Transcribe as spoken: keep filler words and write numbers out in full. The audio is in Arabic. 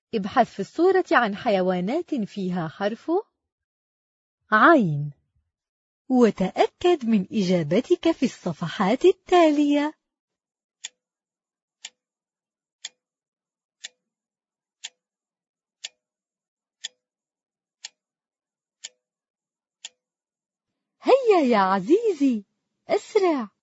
ابحث في الصورة عن حيوانات فيها حرف عين، وتأكد من إجابتك في الصفحات التالية. هيا يا عزيزي، أسرع.